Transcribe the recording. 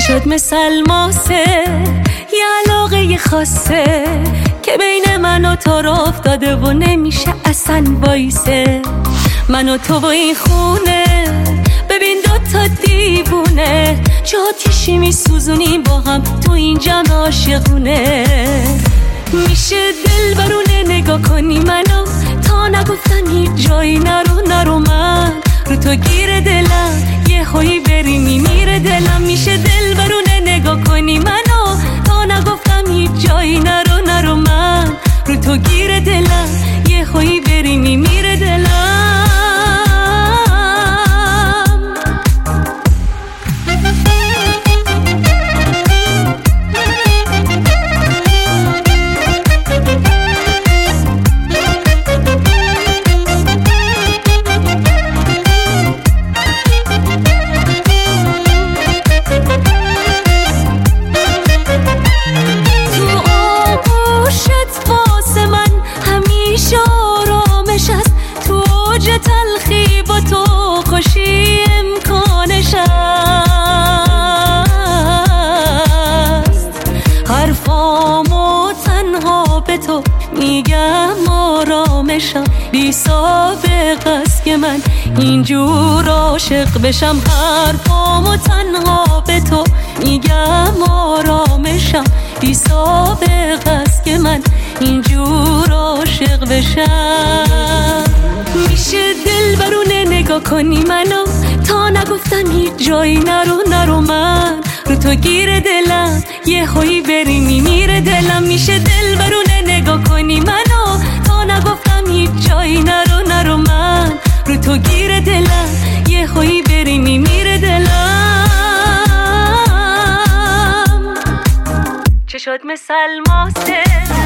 شد مثل ماسه یه علاقه خاصه که بین من و تو را افتاده و نمیشه اصلا وایسه. من و تو و این خونه ببین دوتا دیوونه چه آتیشی میسوزونیم با هم تو این جمع عاشقونه. میشه دل برونه نگاه کنی منو تا نگفتم هیچ جایی نرو من رو تو گیر دلم یه هایی بری میمیره دلم. میشه دل برونه نگاه کنی منو تا نگفتم هیچ جایی نرو من رو تو گیر دلم یه هایی بری میمیره دلم. تلخی با تو خوشی امکانش است. حرفامو تنها به تو میگم آرامشم بی سابقه است که من اینجور عاشق بشم. حرفامو تنها به تو میگم آرامشم بی سابقه است که من اینجور عاشق بشم. میشه دل برونه نگاه کنی منو تا نگفتم هیچ جایی نرو من رو تو گیر دلم یه هایی بری میمیره دلم. میشه دل برونه نگاه کنی منو تا نگفتم هیچ جایی نرو من رو تو گیر دلم یه هایی بری میمیره دلم. چه شد مثل ماسه